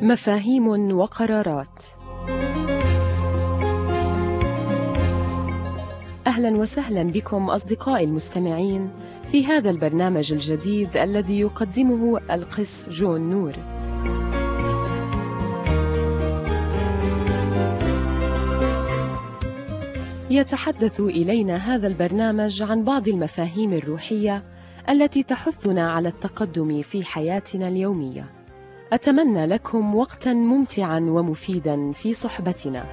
مفاهيم وقرارات. أهلا وسهلا بكم أصدقائي المستمعين في هذا البرنامج الجديد الذي يقدمه القس جون نور. يتحدث إلينا هذا البرنامج عن بعض المفاهيم الروحية التي تحثنا على التقدم في حياتنا اليومية. أتمنى لكم وقتا ممتعا ومفيدا في صحبتنا.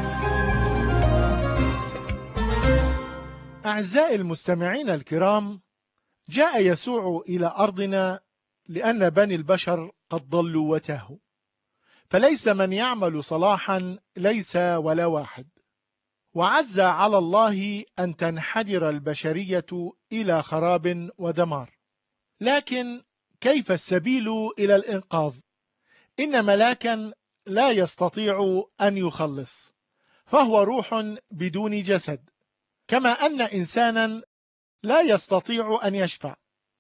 أعزائي المستمعين الكرام، جاء يسوع إلى أرضنا لأن بني البشر قد ضلوا وتاهوا، فليس من يعمل صلاحا ليس ولا واحد، وعز على الله أن تنحدر البشرية إلى خراب ودمار. لكن كيف السبيل إلى الإنقاذ؟ إن ملاكا لا يستطيع أن يخلص، فهو روح بدون جسد، كما أن إنسانا لا يستطيع أن يشفع.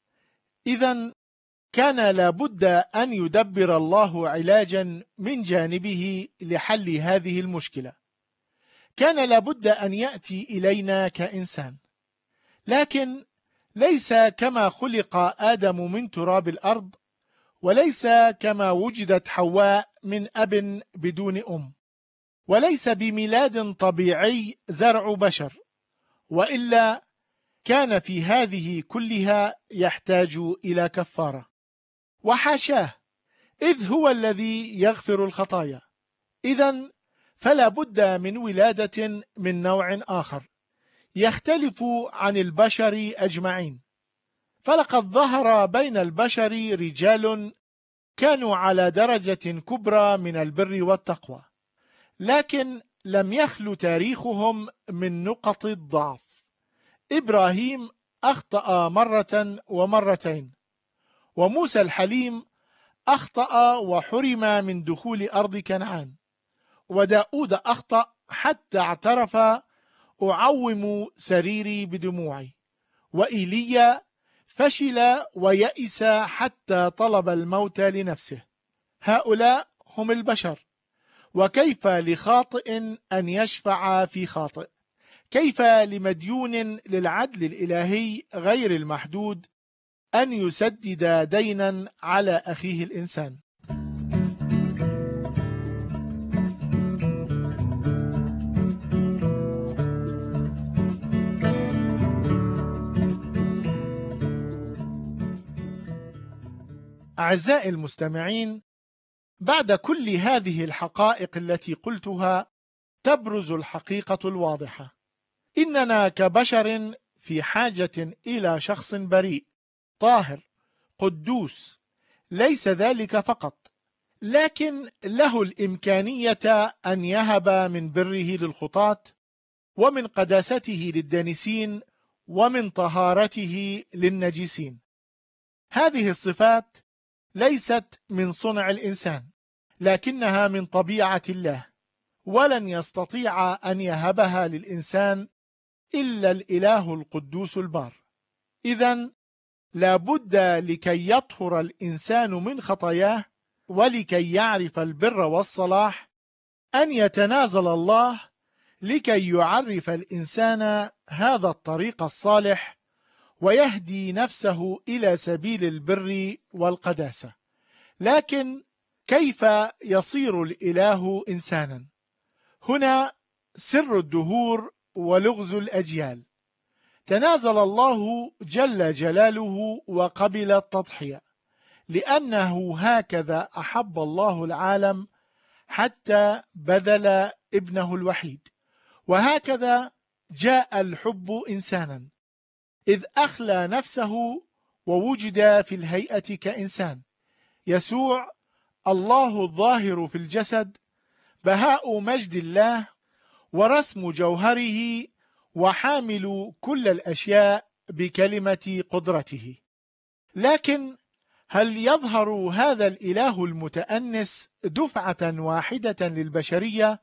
إذن كان لابد أن يدبر الله علاجا من جانبه لحل هذه المشكلة. كان لابد أن يأتي إلينا كإنسان، لكن ليس كما خلق آدم من تراب الأرض، وليس كما وجدت حواء من أب بدون أم، وليس بميلاد طبيعي زرع بشر، وإلا كان في هذه كلها يحتاج إلى كفارة، وحاشاه، إذ هو الذي يغفر الخطايا. إذن فلا بد من ولادة من نوع آخر يختلف عن البشر أجمعين. فلقد ظهر بين البشر رجال كانوا على درجة كبرى من البر والتقوى، لكن لم يخل تاريخهم من نقط الضعف. إبراهيم أخطأ مرة ومرتين، وموسى الحليم أخطأ وحرم من دخول أرض كنعان، وداود أخطأ حتى اعترف: أعوم سريري بدموعي. وإيليا فشل ويئس حتى طلب الموت لنفسه. هؤلاء هم البشر، وكيف لخاطئ أن يشفع في خاطئ؟ كيف لمديون للعدل الإلهي غير المحدود أن يسدد دينا على أخيه الإنسان؟ أعزائي المستمعين، بعد كل هذه الحقائق التي قلتها تبرز الحقيقة الواضحة: إننا كبشر في حاجة إلى شخص بريء طاهر قدوس. ليس ذلك فقط، لكن له الإمكانية أن يهب من بره للخطاة، ومن قداسته للدانسين، ومن طهارته للنجسين. هذه الصفات ليست من صنع الإنسان، لكنها من طبيعة الله، ولن يستطيع أن يهبها للإنسان إلا الإله القدوس البار. إذن لابد لكي يطهر الإنسان من خطاياه ولكي يعرف البر والصلاح أن يتنازل الله لكي يعرف الإنسان هذا الطريق الصالح ويهدي نفسه إلى سبيل البر والقداسة. لكن كيف يصير الإله إنسانا؟ هنا سر الدهور ولغز الأجيال. تنازل الله جل جلاله وقبل التضحية، لأنه هكذا أحب الله العالم حتى بذل ابنه الوحيد. وهكذا جاء الحب إنسانا، إذ أخلى نفسه ووجد في الهيئة كإنسان. يسوع الله الظاهر في الجسد، بهاء مجد الله ورسم جوهره، وحامل كل الأشياء بكلمة قدرته. لكن هل يظهر هذا الإله المتأنس دفعة واحدة للبشرية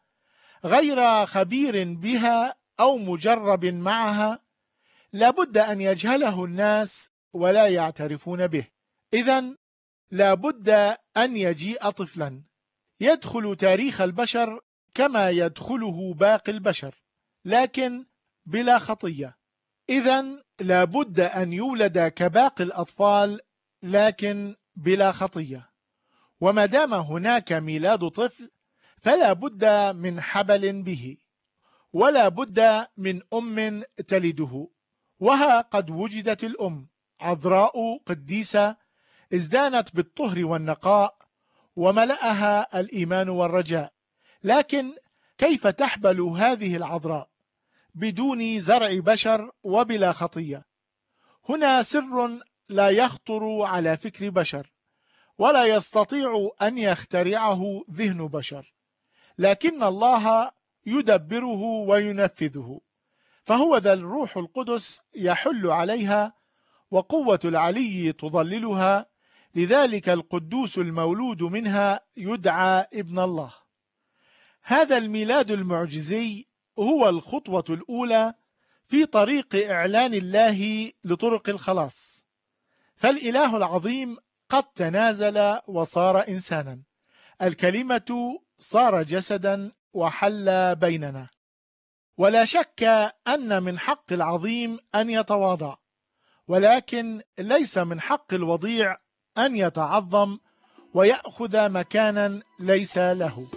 غير خبير بها أو مجرب معها؟ لابد أن يجهله الناس ولا يعترفون به. إذن لابد أن يجيء طفلا يدخل تاريخ البشر كما يدخله باقي البشر، لكن بلا خطية. إذن لابد أن يولد كباقي الأطفال لكن بلا خطية. وما دام هناك ميلاد طفل فلا بد من حبل به، ولا بد من أم تلده. وها قد وجدت الأم عذراء قديسة ازدانت بالطهر والنقاء وملأها الإيمان والرجاء. لكن كيف تحبل هذه العذراء بدون زرع بشر وبلا خطية؟ هنا سر لا يخطر على فكر بشر، ولا يستطيع أن يخترعه ذهن بشر، لكن الله يدبره وينفذه. فهو ذا الروح القدس يحل عليها، وقوة العلي تظللها، لذلك القدوس المولود منها يدعى ابن الله. هذا الميلاد المعجزي هو الخطوة الأولى في طريق إعلان الله لطرق الخلاص. فالإله العظيم قد تنازل وصار إنسانا، الكلمة صار جسدا وحل بيننا. ولا شك أن من حق العظيم أن يتواضع، ولكن ليس من حق الوضيع أن يتعظم ويأخذ مكانا ليس له.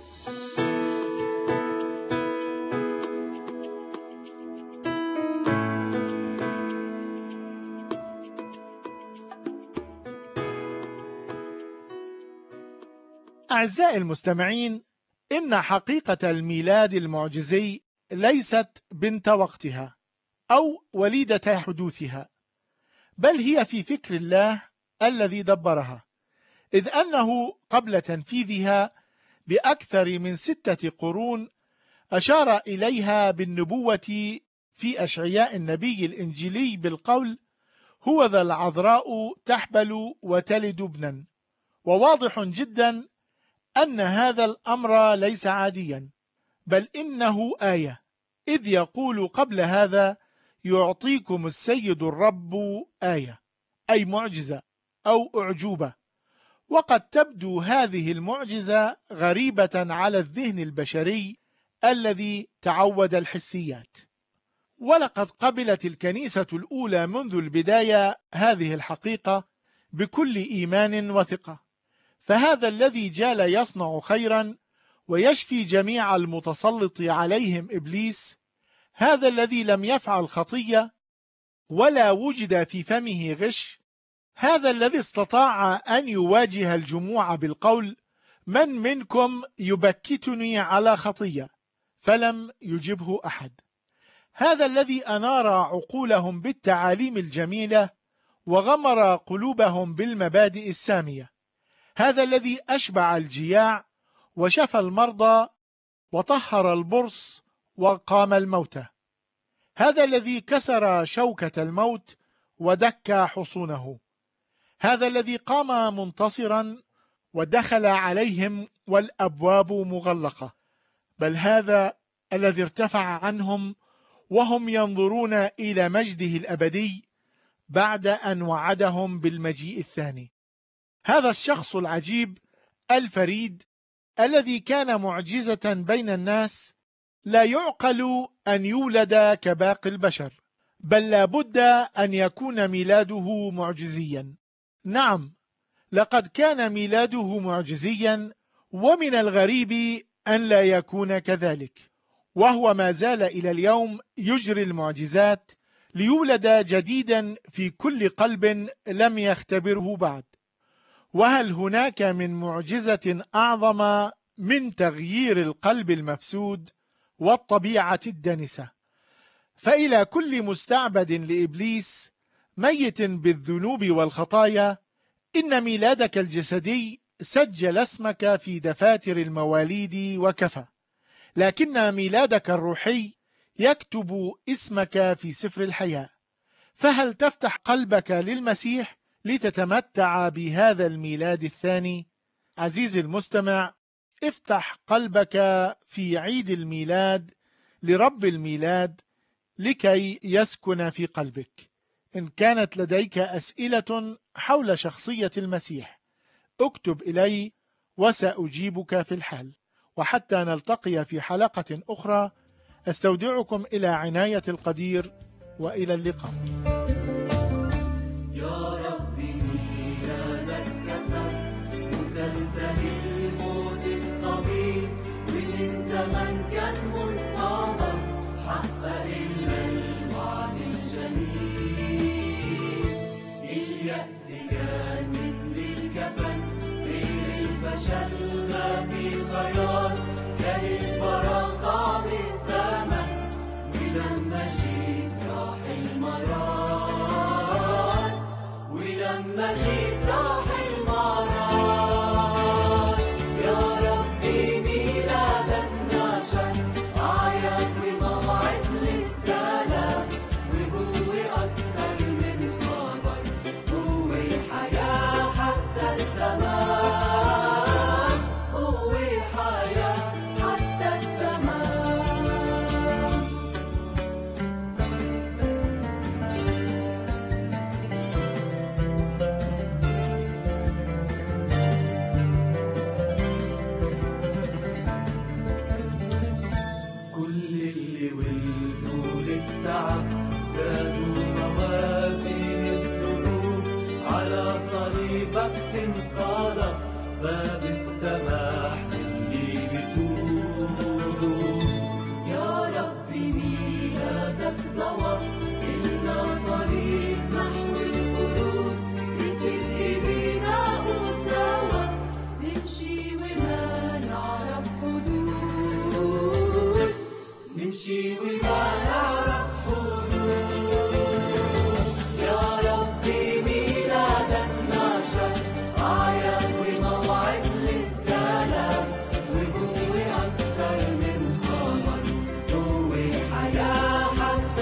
أعزائي المستمعين، إن حقيقة الميلاد المعجزي ليست بنت وقتها أو وليدة حدوثها، بل هي في فكر الله الذي دبرها، إذ أنه قبل تنفيذها بأكثر من 6 قرون أشار إليها بالنبوة في أشعياء النبي الإنجيلي بالقول: هو ذا العذراء تحبل وتلد ابنا. وواضح جدا أن هذا الأمر ليس عاديا، بل إنه آية، إذ يقول قبل هذا: يعطيكم السيد الرب آية، أي معجزة أو أعجوبة. وقد تبدو هذه المعجزة غريبة على الذهن البشري الذي تعود الحسيات، ولقد قبلت الكنيسة الأولى منذ البداية هذه الحقيقة بكل إيمان وثقة. فهذا الذي جال يصنع خيرا ويشفي جميع المتسلط عليهم إبليس، هذا الذي لم يفعل خطية ولا وجد في فمه غش، هذا الذي استطاع أن يواجه الجموع بالقول: من منكم يبكتني على خطية؟ فلم يجبه أحد. هذا الذي أنار عقولهم بالتعاليم الجميلة وغمر قلوبهم بالمبادئ السامية. هذا الذي أشبع الجياع وشفى المرضى وطهر البرص وقام الموتى. هذا الذي كسر شوكة الموت ودك حصونه. هذا الذي قام منتصرا ودخل عليهم والأبواب مغلقة. بل هذا الذي ارتفع عنهم وهم ينظرون إلى مجده الأبدي بعد أن وعدهم بالمجيء الثاني. هذا الشخص العجيب الفريد الذي كان معجزة بين الناس لا يعقل أن يولد كباقي البشر، بل لا بد أن يكون ميلاده معجزيا. نعم، لقد كان ميلاده معجزيا، ومن الغريب أن لا يكون كذلك، وهو ما زال إلى اليوم يجري المعجزات ليولد جديدا في كل قلب لم يختبره بعد. وهل هناك من معجزة أعظم من تغيير القلب المفسود والطبيعة الدنسة؟ فإلى كل مستعبد لإبليس ميت بالذنوب والخطايا، إن ميلادك الجسدي سجل اسمك في دفاتر المواليد وكفى، لكن ميلادك الروحي يكتب اسمك في سفر الحياة. فهل تفتح قلبك للمسيح لتتمتع بهذا الميلاد الثاني؟ عزيزي المستمع، افتح قلبك في عيد الميلاد لرب الميلاد لكي يسكن في قلبك. إن كانت لديك أسئلة حول شخصية المسيح اكتب إلي وسأجيبك في الحال. وحتى نلتقي في حلقة أخرى، أستودعكم إلى عناية القدير، وإلى اللقاء. يا ربي ميلادك كسر مسلسل الموت الطبيب، ومن زمن كان منتظر حقق لنا الوعد الجميل. اليأس كان مثل الكفن، غير الفشل ما في خيار، كان الفراغ طعم الزمن، ولما جيت راح المرار، ولما جيت راح المرار. يا ربي ميلادك ناشر أعياد وموعد للسلام، وهو أكتر من خبر، هو حياة حتى التمام، هو حياة حتى التمام. كل اللي ولدوا للتعب زادوا موازين الذنوب، على صليبك تنصلب باب السماح للي بتوب. يا ربي ميلادك ضوء إلنا طريق نحو الخروج، كسر إيدينا وسوا نمشي وما نعرف حدود، نمشي وما نعرف حدود. يا ربي ميلادك ناشر أعياد وموعد للسلام، وهو أكتر من خبر، هو حياة حتى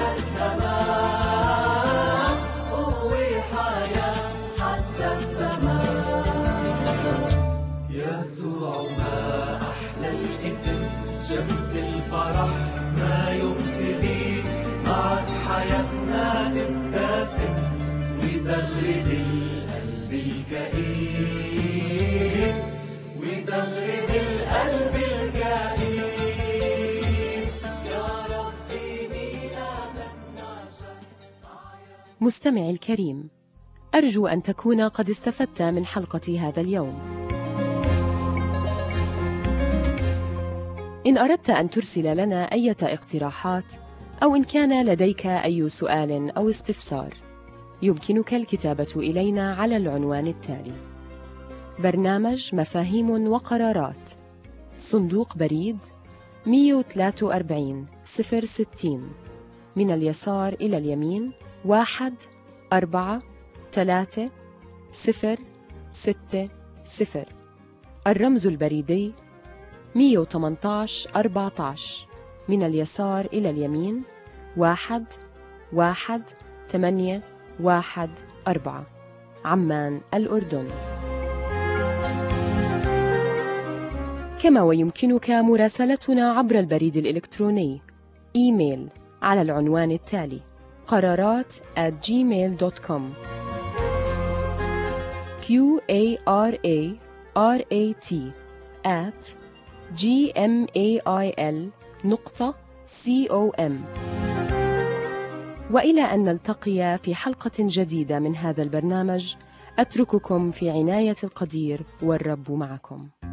التمام، هو حياة حتى التمام. يسوع ما أحلى الاسم، شمس الفرح ما يوم تغيب، معك حياتنا تبتسم، ويزغرد القلب الكئيب، ويزغرد القلب الكئيب. يا ربي ميلادك ناشر. مستمعي الكريم، أرجو أن تكون قد استفدت من حلقة هذا اليوم. إن أردت أن ترسل لنا أي اقتراحات، أو إن كان لديك أي سؤال أو استفسار، يمكنك الكتابة إلينا على العنوان التالي: برنامج مفاهيم وقرارات، صندوق بريد 143 060، من اليسار إلى اليمين 1436060. الرمز البريدي 118 14، من اليسار إلى اليمين 11814، عمان الأردن. كما ويمكنك مراسلتنا عبر البريد الإلكتروني إيميل على العنوان التالي: قرارات@gmail.com. QARARAT@gmail.com. وإلى أن نلتقي في حلقة جديدة من هذا البرنامج، أترككم في عناية القدير، والرب معكم.